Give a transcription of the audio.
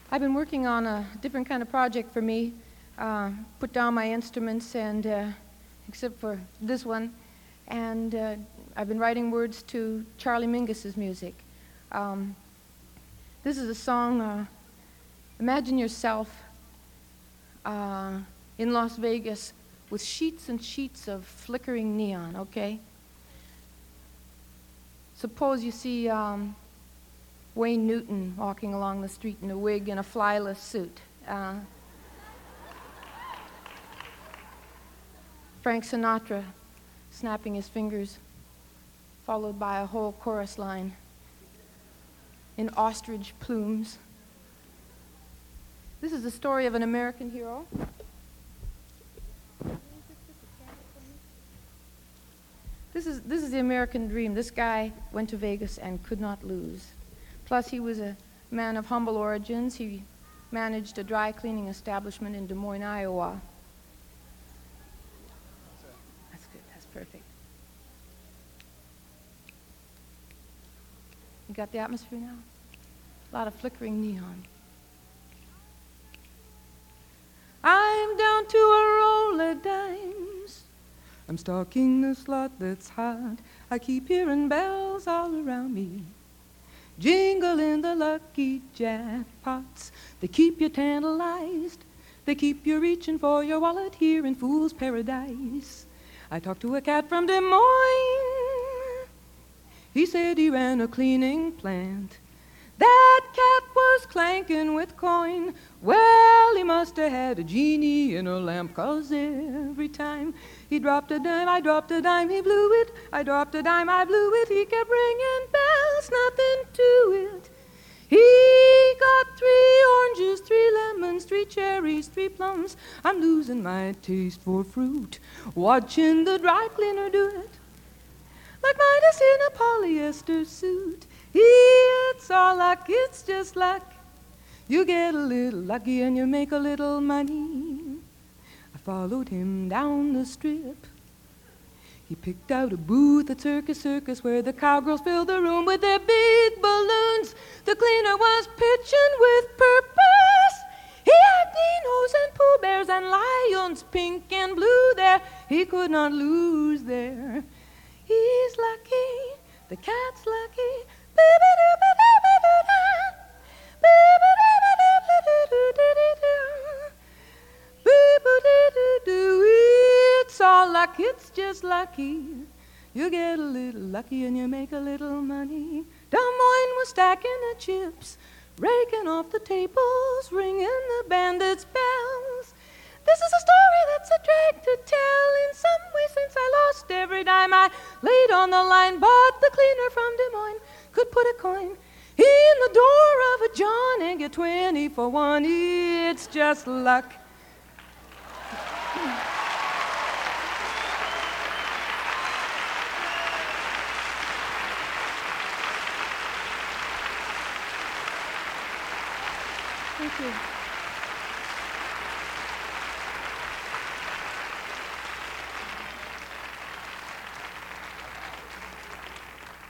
I've been working on a different kind of project for me. Put down my instruments, and except for this one, and I've been writing words to Charlie Mingus's music. This is a song. Imagine yourself in Las Vegas with sheets and sheets of flickering neon. Okay. Suppose you see Wayne Newton walking along the street in a wig and a flyless suit. Frank Sinatra snapping his fingers, followed by a whole chorus line in ostrich plumes. This is the story of an American hero. This is the American dream. This guy went to Vegas and could not lose. Plus, he was a man of humble origins. He managed a dry cleaning establishment in Des Moines, Iowa. That's good. That's perfect. You got the atmosphere now? A lot of flickering neon. I'm down to a roll of dimes. I'm stalking the slot that's hot. I keep hearing bells all around me, jingling the lucky jackpots. They keep you tantalized. They keep you reaching for your wallet here in Fool's Paradise. I talked to a cat from Des Moines. He said he ran a cleaning plant. That cat was clanking with coin. Well, he must have had a genie in a lamp, 'cause every time he dropped a dime, I dropped a dime, he blew it. I dropped a dime, I blew it. He kept ringing bells, nothing to it. He got 3 oranges, 3 lemons, 3 cherries, 3 plums. I'm losing my taste for fruit, watching the dry cleaner do it, like Midas in a polyester suit. It's all luck, it's just luck. You get a little lucky and you make a little money. I followed him down the strip. He picked out a booth at Circus where the cowgirls filled the room with their big balloons. The cleaner was pitching with purpose. He had dinos and Pooh Bears and lions, pink and blue there. He could not lose there. He's lucky, the cat's lucky. It's all luck, it's just lucky. You get a little lucky and you make a little money. Des Moines was stacking the chips, raking off the tables, ringing the bandits' bells. This is a story that's a drag to tell. In some way, since I lost every dime I laid on the line, but the cleaner from Des Moines could put a coin in the door of a John and get 20 for 1. It's just luck. Thank you.